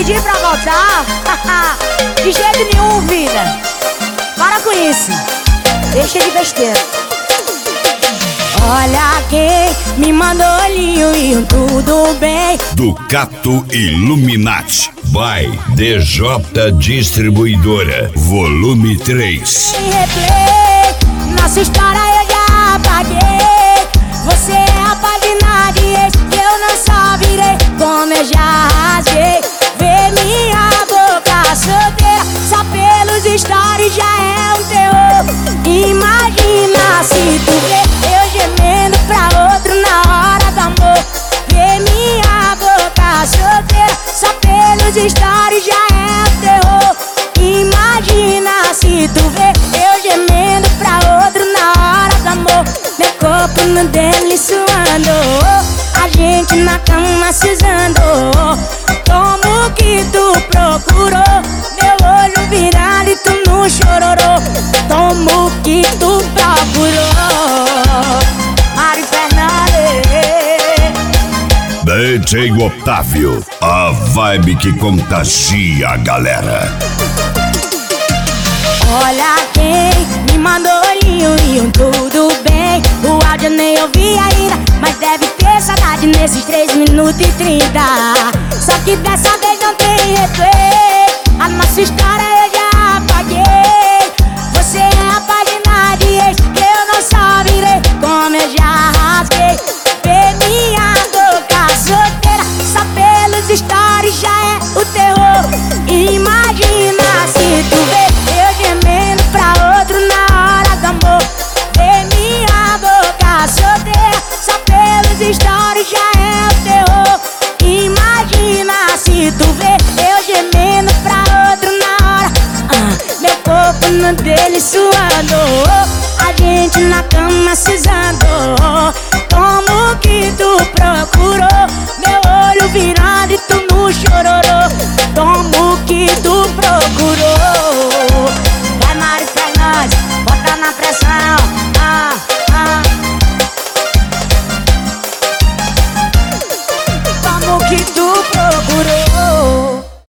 pedir pra voltar? De jeito nenhum, vida. Para com isso. Deixa de besteira. Olha quem me mandou olhinho e tudo bem. Ducato Illuminati. Vai, DJ Distribuidora, volume 3. Replay, nossa história eu já apaguei. Você é a página de ex, eu não só virei, como eu já rasguei. Vê minha boca solteira, só pelos stories já é um terror. Imagina se tu vê eu gemendo pra outro na hora do amor. Vê minha boca solteira, só pelos stories já é um terror. Imagina se tu vê eu gemendo pra outro na hora do amor. Meu corpo no dele suando, a gente na cama se usando. Como que tu procurou? Meu olho virado e tu não chororou. Como que tu procurou? Mário Fernandes, DJ Otávio, a vibe que contagia a galera. olha quem me mandou olhinho e tudo bem. O áudio eu nem ouvi ainda, mas deve ter saudade nesses 3 minutos e 30. Só que dessa vez não tem replay, a nossa história eu já apaguei. Você é a página de ex, eu não só virei, como eu já rasguei. Vê minha boca solteira, só pelos stories já é o terror. Imagina se tu vê eu gemendo pra outro na hora do amor. Vê minha boca solteira, só pelos stories já é o terror. Imagina se tu vê eu gemendo pra outro na hora. Meu corpo no dele suando, a gente na cama se usando. Como que tu procura?